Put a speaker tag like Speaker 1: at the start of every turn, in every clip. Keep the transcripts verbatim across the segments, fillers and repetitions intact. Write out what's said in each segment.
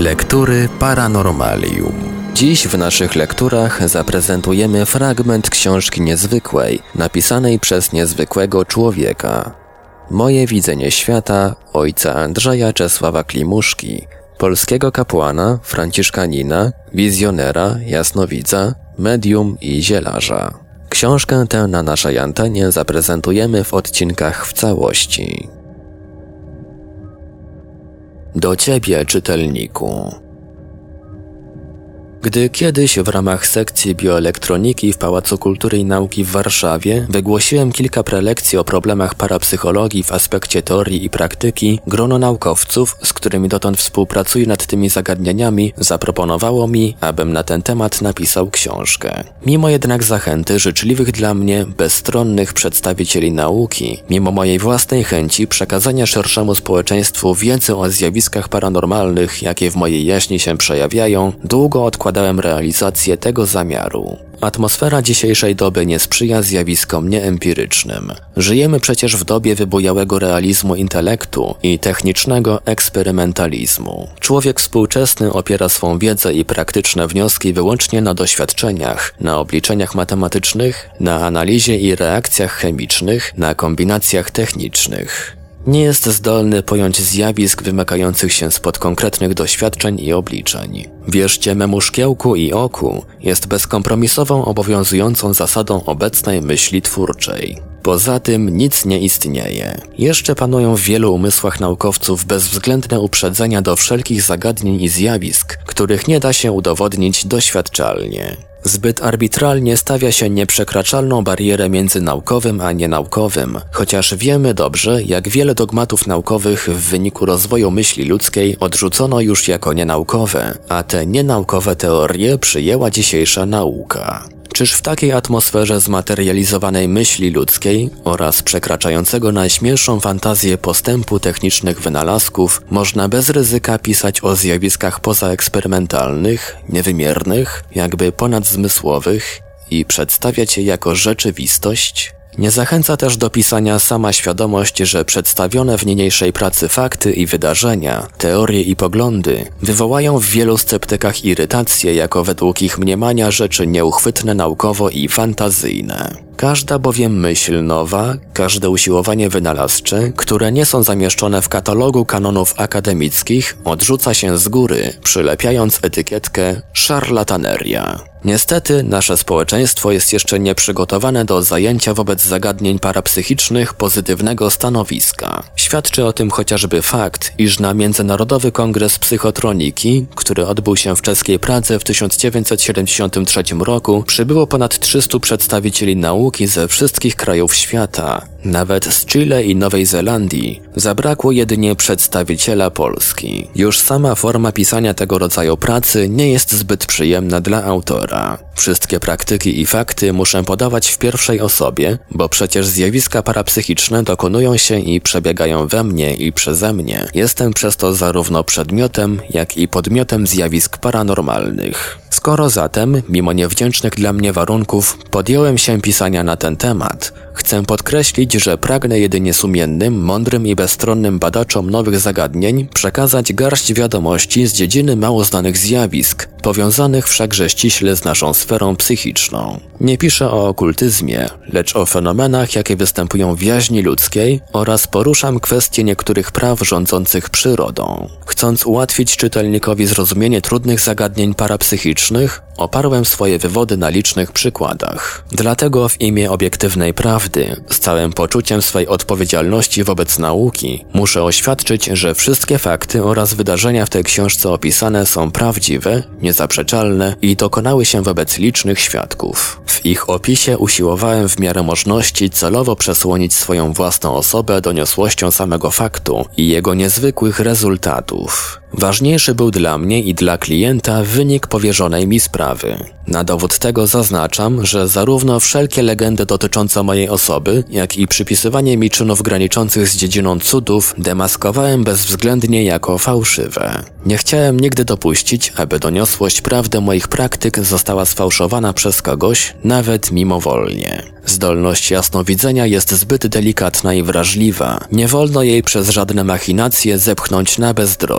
Speaker 1: Lektury Paranormalium. Dziś w naszych lekturach zaprezentujemy fragment książki niezwykłej, napisanej przez niezwykłego człowieka. Moje widzenie świata ojca Andrzeja Czesława Klimuszki, polskiego kapłana, franciszkanina, wizjonera, jasnowidza, medium i zielarza. Książkę tę na naszej antenie zaprezentujemy w odcinkach w całości. Do Ciebie, czytelniku. Gdy kiedyś w ramach sekcji bioelektroniki w Pałacu Kultury i Nauki w Warszawie wygłosiłem kilka prelekcji o problemach parapsychologii w aspekcie teorii i praktyki, grono naukowców, z którymi dotąd współpracuję nad tymi zagadnieniami, zaproponowało mi, abym na ten temat napisał książkę. Mimo jednak zachęty życzliwych dla mnie, bezstronnych przedstawicieli nauki, mimo mojej własnej chęci przekazania szerszemu społeczeństwu wiedzy o zjawiskach paranormalnych, jakie w mojej jaźni się przejawiają, długo odkładałem Dałem realizację tego zamiaru. Atmosfera dzisiejszej doby nie sprzyja zjawiskom nieempirycznym. Żyjemy przecież w dobie wybujałego realizmu intelektu i technicznego eksperymentalizmu. Człowiek współczesny opiera swą wiedzę i praktyczne wnioski wyłącznie na doświadczeniach, na obliczeniach matematycznych, na analizie i reakcjach chemicznych, na kombinacjach technicznych. Nie jest zdolny pojąć zjawisk wymykających się spod konkretnych doświadczeń i obliczeń. Wierzcie memu szkiełku i oku jest bezkompromisową obowiązującą zasadą obecnej myśli twórczej. Poza tym nic nie istnieje. Jeszcze panują w wielu umysłach naukowców bezwzględne uprzedzenia do wszelkich zagadnień i zjawisk, których nie da się udowodnić doświadczalnie. Zbyt arbitralnie stawia się nieprzekraczalną barierę między naukowym a nienaukowym, chociaż wiemy dobrze, jak wiele dogmatów naukowych w wyniku rozwoju myśli ludzkiej odrzucono już jako nienaukowe, a te nienaukowe teorie przyjęła dzisiejsza nauka. Czyż w takiej atmosferze zmaterializowanej myśli ludzkiej oraz przekraczającego najśmielszą fantazję postępu technicznych wynalazków można bez ryzyka pisać o zjawiskach pozaeksperymentalnych, niewymiernych, jakby ponadzmysłowych i przedstawiać je jako rzeczywistość? Nie zachęca też do pisania sama świadomość, że przedstawione w niniejszej pracy fakty i wydarzenia, teorie i poglądy wywołają w wielu sceptykach irytację jako według ich mniemania rzeczy nieuchwytne naukowo i fantazyjne. Każda bowiem myśl nowa, każde usiłowanie wynalazcze, które nie są zamieszczone w katalogu kanonów akademickich, odrzuca się z góry, przylepiając etykietkę szarlataneria. Niestety nasze społeczeństwo jest jeszcze nieprzygotowane do zajęcia wobec zagadnień parapsychicznych pozytywnego stanowiska. Świadczy o tym chociażby fakt, iż na Międzynarodowy Kongres Psychotroniki, który odbył się w czeskiej Pradze w tysiąc dziewięćset siedemdziesiątym trzecim roku, przybyło ponad trzystu przedstawicieli nauki ze wszystkich krajów świata. Nawet z Chile i Nowej Zelandii zabrakło jedynie przedstawiciela Polski. Już sama forma pisania tego rodzaju pracy nie jest zbyt przyjemna dla autora. Wszystkie praktyki i fakty muszę podawać w pierwszej osobie, bo przecież zjawiska parapsychiczne dokonują się i przebiegają we mnie i przeze mnie. Jestem przez to zarówno przedmiotem, jak i podmiotem zjawisk paranormalnych. Skoro zatem, mimo niewdzięcznych dla mnie warunków, podjąłem się pisania na ten temat, chcę podkreślić, że pragnę jedynie sumiennym, mądrym i bezstronnym badaczom nowych zagadnień przekazać garść wiadomości z dziedziny mało znanych zjawisk, powiązanych wszakże ściśle z naszą sferą psychiczną. Nie piszę o okultyzmie, lecz o fenomenach, jakie występują w jaźni ludzkiej oraz poruszam kwestie niektórych praw rządzących przyrodą. Chcąc ułatwić czytelnikowi zrozumienie trudnych zagadnień parapsychicznych, oparłem swoje wywody na licznych przykładach. Dlatego w imię obiektywnej prawdy, z całym poczuciem swej odpowiedzialności wobec nauki, muszę oświadczyć, że wszystkie fakty oraz wydarzenia w tej książce opisane są prawdziwe, niezaprzeczalne i dokonały się wobec licznych świadków. W ich opisie usiłowałem w miarę możliwości celowo przesłonić swoją własną osobę doniosłością samego faktu i jego niezwykłych rezultatów. Ważniejszy był dla mnie i dla klienta wynik powierzonej mi sprawy. Na dowód tego zaznaczam, że zarówno wszelkie legendy dotyczące mojej osoby, jak i przypisywanie mi czynów graniczących z dziedziną cudów demaskowałem bezwzględnie jako fałszywe. Nie chciałem nigdy dopuścić, aby doniosłość prawdy moich praktyk została sfałszowana przez kogoś, nawet mimowolnie. Zdolność jasnowidzenia jest zbyt delikatna i wrażliwa. Nie wolno jej przez żadne machinacje zepchnąć na bezdroża.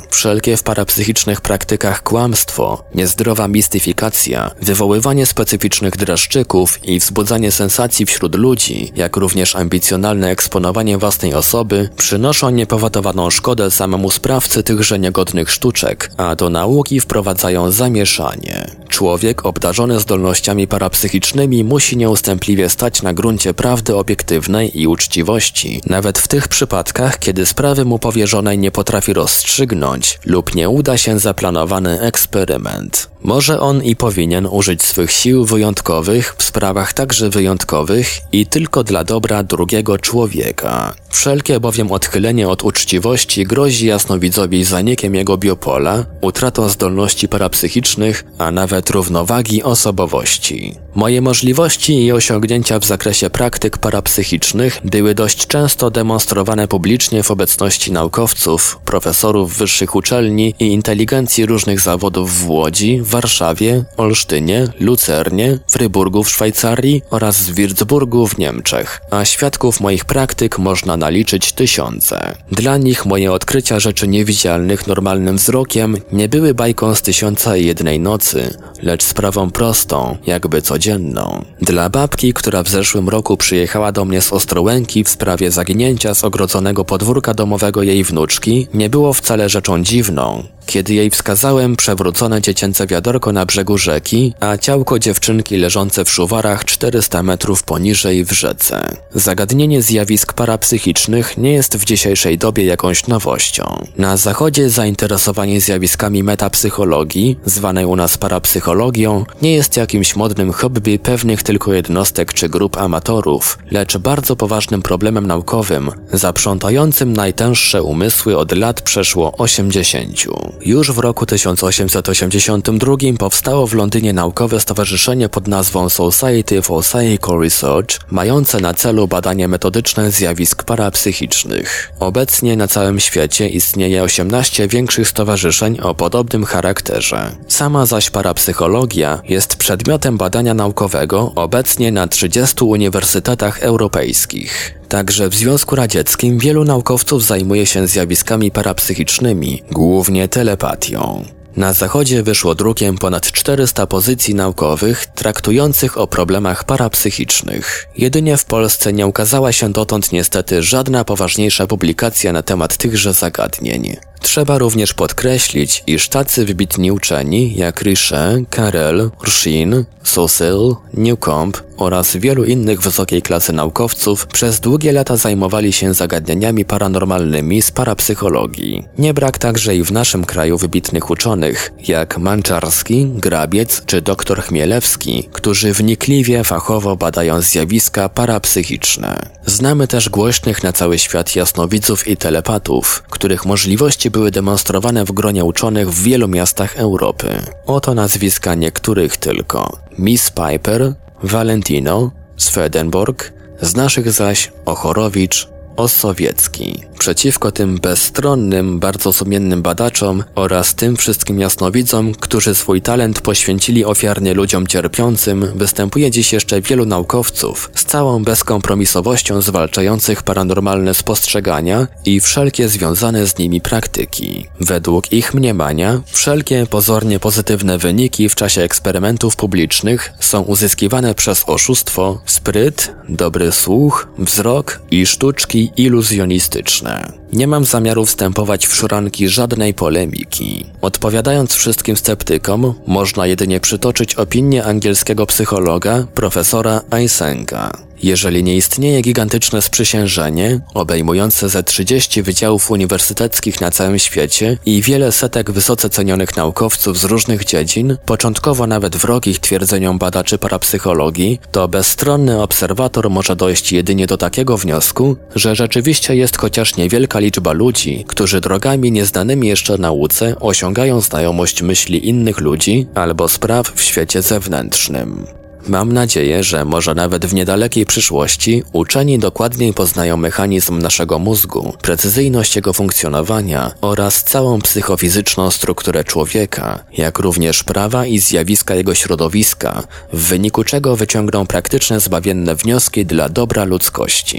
Speaker 1: Wszelkie w parapsychicznych praktykach kłamstwo, niezdrowa mistyfikacja, wywoływanie specyficznych dreszczyków i wzbudzanie sensacji wśród ludzi, jak również ambicjonalne eksponowanie własnej osoby przynoszą niepowodowaną szkodę samemu sprawcy tychże niegodnych sztuczek, a do nauki wprowadzają zamieszanie. Człowiek obdarzony zdolnościami parapsychicznymi musi nieustępliwie stać na gruncie prawdy obiektywnej i uczciwości, nawet w tych przypadkach, kiedy sprawy mu powierzonej nie potrafi rozstrzygnąć lub nie uda się zaplanowany eksperyment. Może on i powinien użyć swych sił wyjątkowych w sprawach także wyjątkowych i tylko dla dobra drugiego człowieka. Wszelkie bowiem odchylenie od uczciwości grozi jasnowidzowi zanikiem jego biopola, utratą zdolności parapsychicznych, a nawet równowagi osobowości. Moje możliwości i osiągnięcia w zakresie praktyk parapsychicznych były dość często demonstrowane publicznie w obecności naukowców, profesorów wyższych uczelni i inteligencji różnych zawodów w Łodzi, Warszawie, Olsztynie, Lucernie, Fryburgu w Szwajcarii oraz w Würzburgu w Niemczech, a świadków moich praktyk można naliczyć tysiące. Dla nich moje odkrycia rzeczy niewidzialnych normalnym wzrokiem nie były bajką z tysiąca i jednej nocy, lecz sprawą prostą, jakby codzienną. Dla babki, która w zeszłym roku przyjechała do mnie z Ostrołęki w sprawie zaginięcia z ogrodzonego podwórka domowego jej wnuczki, nie było wcale rzeczą dziwną, kiedy jej wskazałem przewrócone dziecięce wiadorko na brzegu rzeki, a ciałko dziewczynki leżące w szuwarach czterysta metrów poniżej w rzece. Zagadnienie zjawisk parapsychicznych nie jest w dzisiejszej dobie jakąś nowością. Na zachodzie zainteresowanie zjawiskami metapsychologii, zwanej u nas parapsychologią, nie jest jakimś modnym hobby pewnych tylko jednostek czy grup amatorów, lecz bardzo poważnym problemem naukowym, zaprzątającym najtęższe umysły od lat przeszło osiemdziesięciu. Już w roku tysiąc osiemset osiemdziesiątym drugim powstało w Londynie naukowe stowarzyszenie pod nazwą Society for Psychical Research, mające na celu badanie metodyczne zjawisk parapsychicznych. Obecnie na całym świecie istnieje osiemnaście większych stowarzyszeń o podobnym charakterze. Sama zaś parapsychologia jest przedmiotem badania naukowego obecnie na trzydziestu uniwersytetach europejskich. Także w Związku Radzieckim wielu naukowców zajmuje się zjawiskami parapsychicznymi, głównie telepatią. Na zachodzie wyszło drukiem ponad czterysta pozycji naukowych traktujących o problemach parapsychicznych. Jedynie w Polsce nie ukazała się dotąd niestety żadna poważniejsza publikacja na temat tychże zagadnień. Trzeba również podkreślić, iż tacy wybitni uczeni jak Richet, Carrel, Rshin, Saussure, Newcomb oraz wielu innych wysokiej klasy naukowców przez długie lata zajmowali się zagadnieniami paranormalnymi z parapsychologii. Nie brak także i w naszym kraju wybitnych uczonych, jak Manczarski, Grabiec czy dr Chmielewski, którzy wnikliwie, fachowo badają zjawiska parapsychiczne. Znamy też głośnych na cały świat jasnowidzów i telepatów, których możliwości były demonstrowane w gronie uczonych w wielu miastach Europy. Oto nazwiska niektórych tylko: Miss Piper, Valentino, Swedenborg, z naszych zaś Ochorowicz, Ossowiecki. Przeciwko tym bezstronnym, bardzo sumiennym badaczom oraz tym wszystkim jasnowidzom, którzy swój talent poświęcili ofiarnie ludziom cierpiącym, występuje dziś jeszcze wielu naukowców z całą bezkompromisowością zwalczających paranormalne spostrzegania i wszelkie związane z nimi praktyki. Według ich mniemania, wszelkie pozornie pozytywne wyniki w czasie eksperymentów publicznych są uzyskiwane przez oszustwo, spryt, dobry słuch, wzrok i sztuczki iluzjonistyczne. Nie mam zamiaru wstępować w szuranki żadnej polemiki. Odpowiadając wszystkim sceptykom, można jedynie przytoczyć opinię angielskiego psychologa, profesora Eysenga. Jeżeli nie istnieje gigantyczne sprzysiężenie, obejmujące ze trzydzieści wydziałów uniwersyteckich na całym świecie i wiele setek wysoce cenionych naukowców z różnych dziedzin, początkowo nawet wrogich twierdzeniom badaczy parapsychologii, to bezstronny obserwator może dojść jedynie do takiego wniosku, że rzeczywiście jest chociaż niewielka liczba ludzi, którzy drogami nieznanymi jeszcze nauce osiągają znajomość myśli innych ludzi albo spraw w świecie zewnętrznym. Mam nadzieję, że może nawet w niedalekiej przyszłości uczeni dokładniej poznają mechanizm naszego mózgu, precyzyjność jego funkcjonowania oraz całą psychofizyczną strukturę człowieka, jak również prawa i zjawiska jego środowiska, w wyniku czego wyciągną praktyczne zbawienne wnioski dla dobra ludzkości.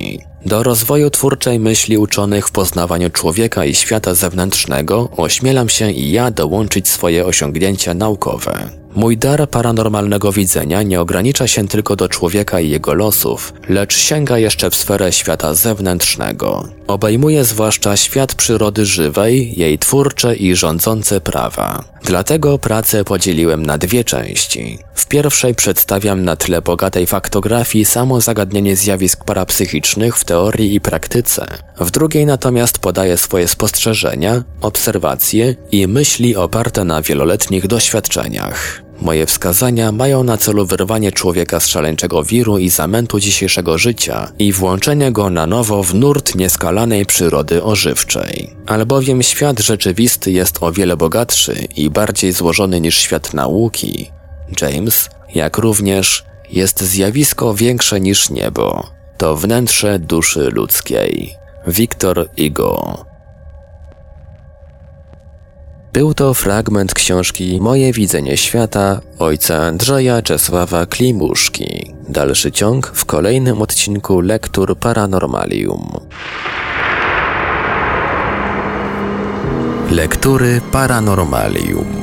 Speaker 1: Do rozwoju twórczej myśli uczonych w poznawaniu człowieka i świata zewnętrznego ośmielam się i ja dołączyć swoje osiągnięcia naukowe. Mój dar paranormalnego widzenia nie ogranicza się tylko do człowieka i jego losów, lecz sięga jeszcze w sferę świata zewnętrznego. Obejmuje zwłaszcza świat przyrody żywej, jej twórcze i rządzące prawa. Dlatego pracę podzieliłem na dwie części. W pierwszej przedstawiam na tle bogatej faktografii samo zagadnienie zjawisk parapsychicznych w teorii i praktyce. W drugiej natomiast podaję swoje spostrzeżenia, obserwacje i myśli oparte na wieloletnich doświadczeniach. Moje wskazania mają na celu wyrwanie człowieka z szaleńczego wiru i zamętu dzisiejszego życia i włączenie go na nowo w nurt nieskalanej przyrody ożywczej. Albowiem świat rzeczywisty jest o wiele bogatszy i bardziej złożony niż świat nauki. James, jak również jest zjawisko większe niż niebo. To wnętrze duszy ludzkiej. Victor Hugo. Był to fragment książki Moje widzenie świata ojca Andrzeja Czesława Klimuszki. Dalszy ciąg w kolejnym odcinku Lektur Paranormalium. Lektury Paranormalium.